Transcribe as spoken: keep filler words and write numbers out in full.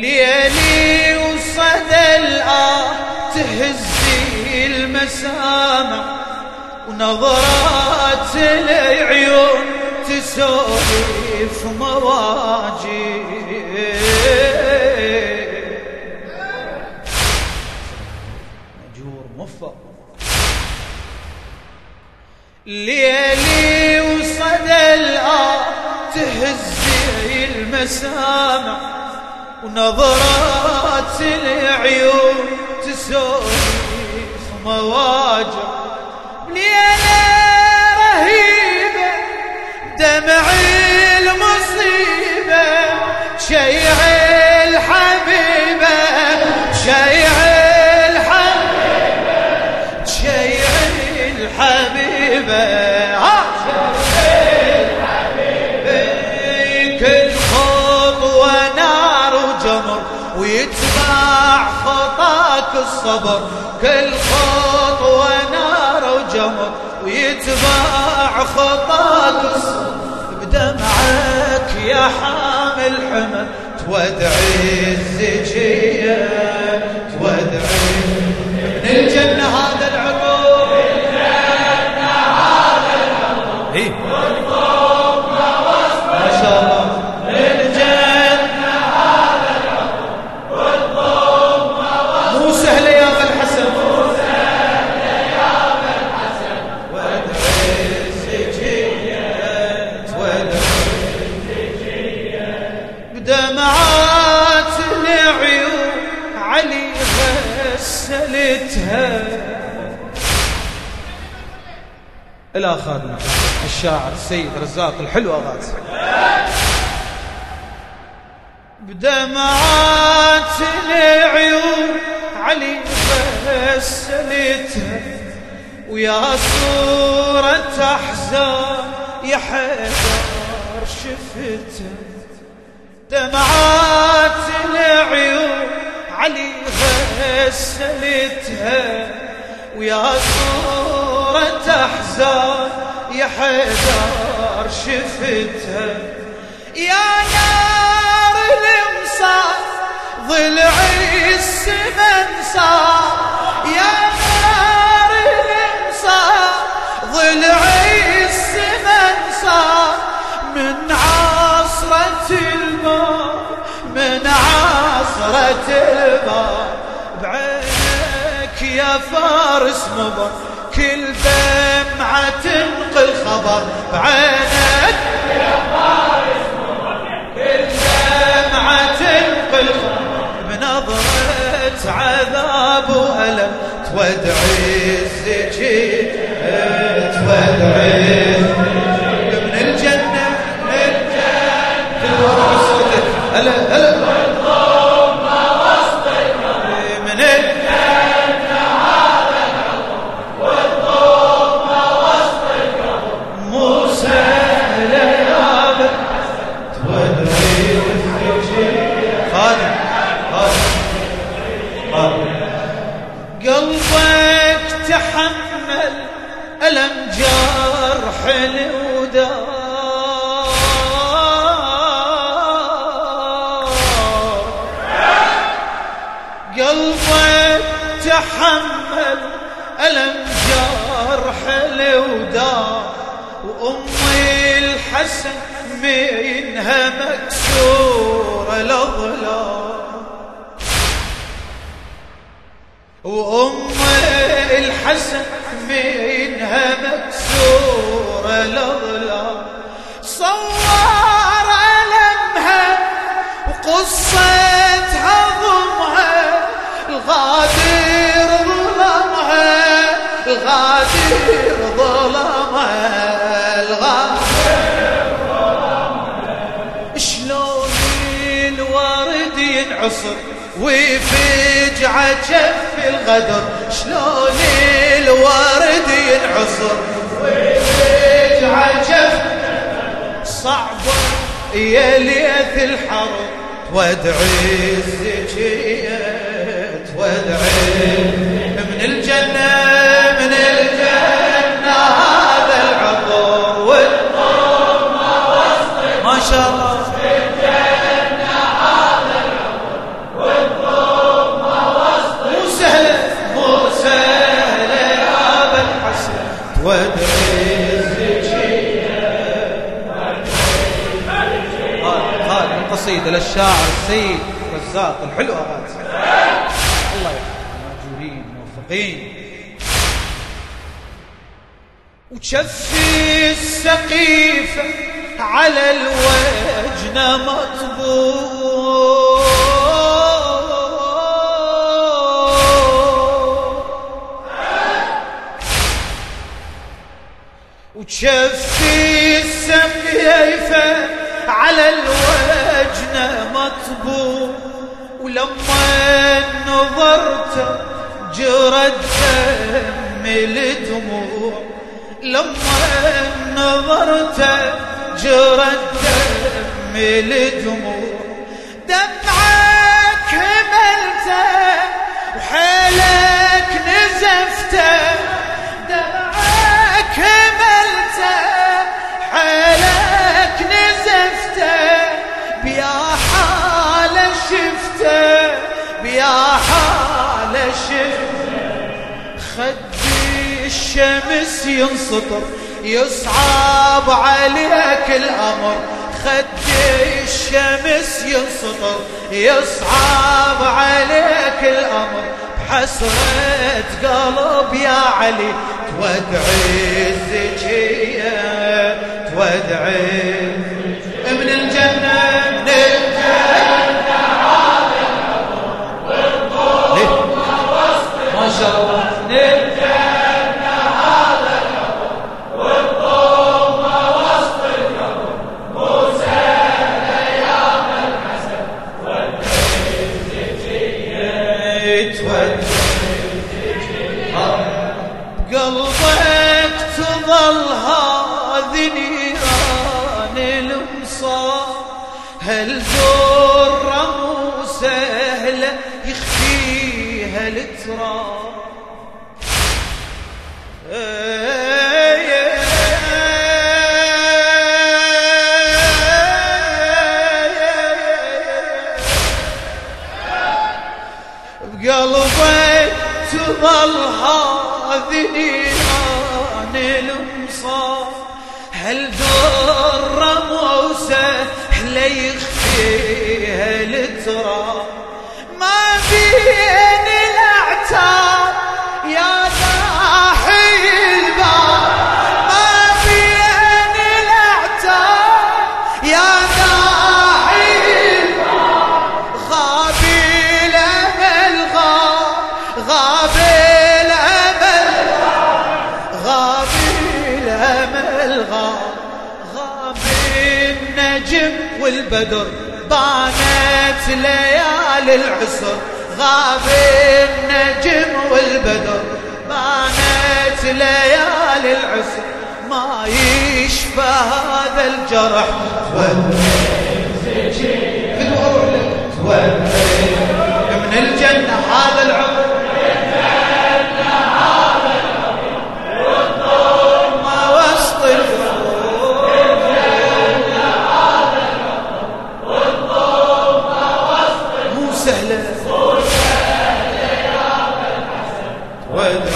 ليلي وصدى الآه تهزي المسامع، ونظرات العيون تسولف مواجع. مأجور موفق. ليلي وصدى الآه تهزي المسامع، ونظرات العيون تسولف مواجع. ليلة رهيبة دمع المصيبة، شيع الحبيبة شيع الحبيبة شيع الحبيبة ها شيع الحبيبة. كل خطوة نار وجمر ويتبع خطاك الصبر، كل خطوة نار وجمر ويتبع خطاك الصبر. بدمعك يا حامل حمل تودعي الزكية، تودعي من الجنة هذا العطور، من الجنة هذا العطور والضوء ما وصل ما شاء الله. من الجنة هذا العطور والضوء ما وصل. مو سهلة يا أبا الحسن، مو سهلة يا أبا الحسن. تودعي الزكية، تودعي الزكية. بدمعات العيون علي غسلتها. الآخرنا الشاعر السيد رزاق الحلو أغاث. بدمعات العيون علي غسلتها، ويا صورة أحزان يا حيدر شفتها. دمعات العيون علي غسلتها، ويا صورة أحزان يا حيدر شفتها. يا نار المصار ضلعي السمن صار، يا نار المصار ضلعي السمن صار. من عصرة الماء من عصرة الماء بعينك يا فارس مبر، كل دمعة تنقل خبر. بعينك يا فارس مبر كل دمعة تنقل خبر. بنظرة عذاب وألم تودعي الزكية، تودعي من الجنة، من الجنة تدور صوتك هلا هلا. والضوء ما وسط القبر، من الجنة هذا العطر والضوء ما وسط القبر. مو سهلة يا أبا الحسن تودعي الزكية. خادم خادم خادم. قلبك تحمل ألم جرح الوداع، قلبك تحمل ألم جرح الوداع. وأمي الحسن منها مكسورة الأضلاع، وأمي الحسن منها مكسورة الأضلاع. صور ألمها وقصتها ضمها، الغادر ظلمها الغادر ظلمها الغادر ظلمها. شلون الورد ينعصر ويفجع جف الغدر، شلون الورد ينعصر ويفجع جف. صعبة يا ليث الحرب تودعي الزكية، تودعي من الجنة، من الجنة هذا العطر والضوء ما وسط ما شاء الله. الجنة هذا العطر الشاعر السيد رزاق الحلو أغاز الله يحفظ المأجورين موفقين. وشفي السقيفة على الوجنة مطبوع وشفي السقيفة على الوجنة مطبوع ولما نظرت جرت دم الدموع لما نظرت جرت دم الدموع دمعك هملته وحيلك نزفته دمعك هملته حيلك نزفته بيا حالة شفته بيا حالة شفته خدي الشمس ينسطر يصعب عليك الأمر خدي الشمس ينسطر يصعب عليك الأمر بحسرة قلب يا علي تودعي الزكية تودعي من الجنة من الجنة هذا الأمر والضوء ما شاء الله من الجنة هذا الأمر والضوء وسط القبر موسى أيام الحسن تودعي الزكية تودعي قلبك تظل هذه نيران المصاب هل ذرة مو سهلة يخفيها التراب بقلبك تظل هذه نيران المصاب هل ذرة مو سهلة يخفيها التراب ما بين الأعتاب يا ضاحي الباب ما بين الأعتاب يا ضاحي الباب غاب الأمل غاب غاب الأمل غاب الأمل غاب غاب النجم والبدر بانت ليالي العسر غاب النجم والبدر بانت ليالي العسر ما يشفى هذا الجرح تودعي من الجنة هذا العمر سهلة